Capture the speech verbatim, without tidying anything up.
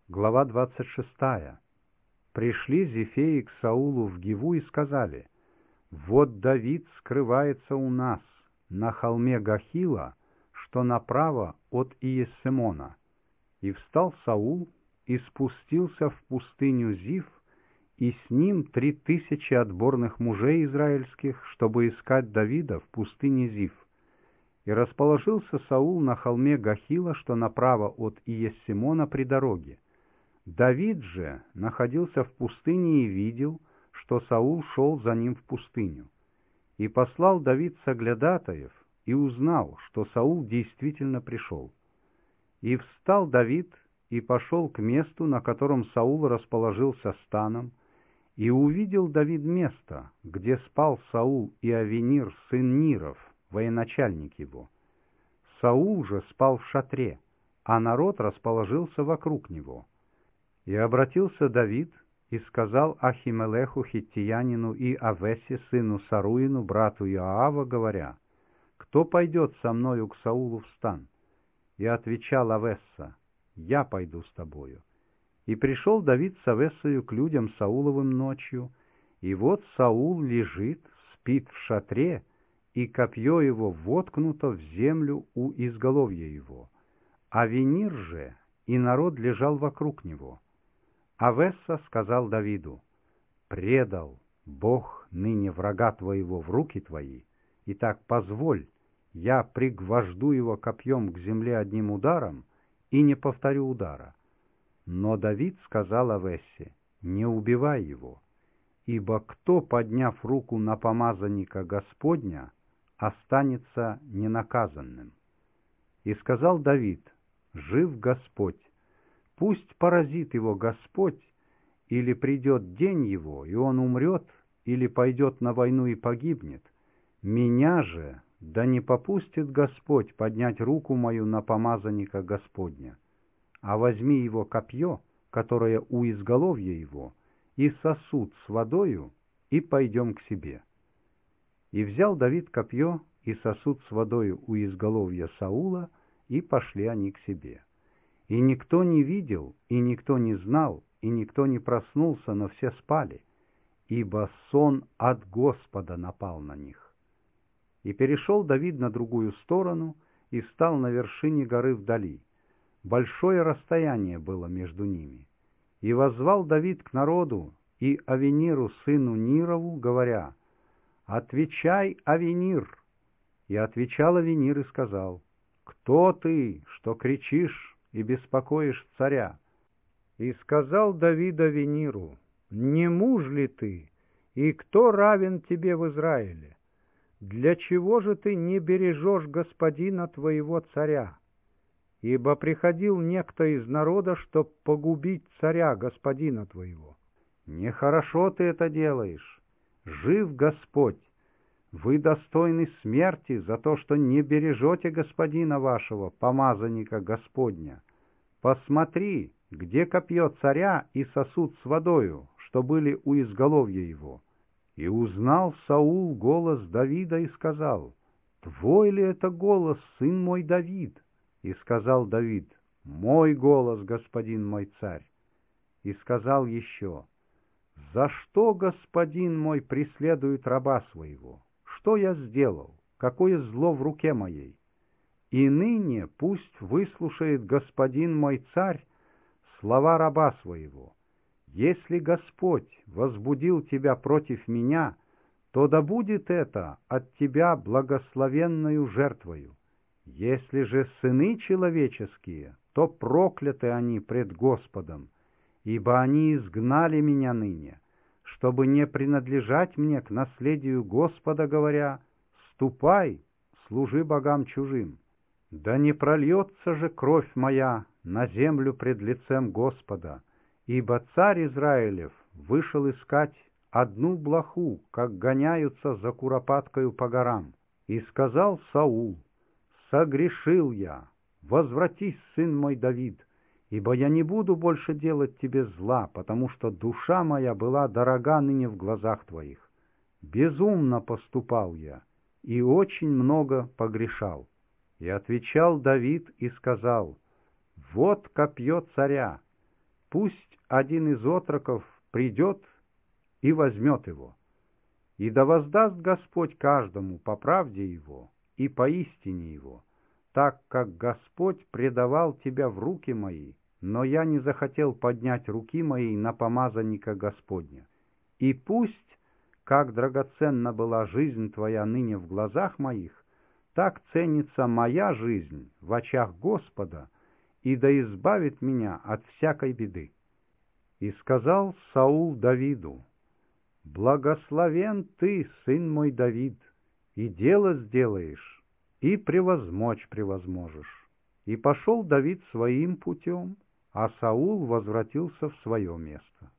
Глава двадцать шестая. Пришли зефеи к Саулу в Гиву и сказали: «Вот Давид скрывается у нас на холме Гахила, что направо от Иессемона». И встал Саул и спустился в пустыню Зив, и с ним три тысячи отборных мужей израильских, чтобы искать Давида в пустыне Зив. И расположился Саул на холме Гахила, что направо от Иессемона при дороге. Давид же находился в пустыне и видел, что Саул шел за ним в пустыню. И послал Давид соглядатаев, и узнал, что Саул действительно пришел. И встал Давид, и пошел к месту, на котором Саул расположился станом, и увидел Давид место, где спал Саул и Авенир, сын Ниров, военачальник его. Саул же спал в шатре, а народ расположился вокруг него. И обратился Давид и сказал Ахимелеху хиттиянину и Авесе сыну Саруину, брату Иоава, говоря: «Кто пойдет со мною к Саулу в стан?» И отвечал Авесса: «Я пойду с тобою». И пришел Давид с Авессою к людям Сауловым ночью, и вот Саул лежит, спит в шатре, и копье его воткнуто в землю у изголовья его. Авенир же и народ лежал вокруг него. Авесса сказал Давиду: «Предал Бог ныне врага твоего в руки твои, итак позволь, я пригвожду его копьем к земле одним ударом и не повторю удара». Но Давид сказал Авессе: «Не убивай его, ибо кто, подняв руку на помазанника Господня, останется ненаказанным». И сказал Давид: «Жив Господь, пусть поразит его Господь, или придет день его, и он умрет, или пойдет на войну и погибнет. Меня же да не попустит Господь поднять руку мою на помазанника Господня. А возьми его копье, которое у изголовья его, и сосуд с водою, и пойдем к себе». И взял Давид копье и сосуд с водою у изголовья Саула, и пошли они к себе. И никто не видел, и никто не знал, и никто не проснулся, но все спали, ибо сон от Господа напал на них. И перешел Давид на другую сторону, и стал на вершине горы вдали. Большое расстояние было между ними. И воззвал Давид к народу и Авениру сыну Нирову, говоря: «Отвечай, Авенир!» И отвечал Авенир и сказал: «Кто ты, что кричишь и беспокоишь царя?» И сказал Давид Авениру: «Не муж ли ты, и кто равен тебе в Израиле? Для чего же ты не бережешь господина твоего царя? Ибо приходил некто из народа, чтоб погубить царя, господина твоего. Нехорошо ты это делаешь. Жив Господь! Вы достойны смерти за то, что не бережете господина вашего, помазанника Господня. Посмотри, где копье царя и сосуд с водою, что были у изголовья его». И узнал Саул голос Давида и сказал: «Твой ли это голос, сын мой Давид?» И сказал Давид: «Мой голос, господин мой царь». И сказал еще: «За что господин мой преследует раба своего? Что я сделал? Какое зло в руке моей? И ныне пусть выслушает господин мой царь слова раба своего. Если Господь возбудил тебя против меня, то да будет это от тебя благословенною жертвою. Если же сыны человеческие, то прокляты они пред Господом, ибо они изгнали меня ныне, чтобы не принадлежать мне к наследию Господа, говоря: ступай, служи богам чужим. Да не прольется же кровь моя на землю пред лицем Господа, ибо царь Израилев вышел искать одну блоху, как гоняются за куропаткою по горам. И сказал Саул: согрешил я, возвратись, сын мой Давид, ибо я не буду больше делать тебе зла, потому что душа моя была дорога ныне в глазах твоих. Безумно поступал я, и очень много погрешал. И отвечал Давид и сказал: вот копье царя, пусть один из отроков придет и возьмет его. И да воздаст Господь каждому по правде его и по истине его, так как Господь предавал тебя в руки мои, но я не захотел поднять руки мои на помазанника Господня. И пусть, как драгоценна была жизнь твоя ныне в глазах моих, так ценится моя жизнь в очах Господа, и да избавит меня от всякой беды». И сказал Саул Давиду: «Благословен ты, сын мой Давид, и дело сделаешь, и превозмочь превозможешь». И пошел Давид своим путем, а Саул возвратился в свое место.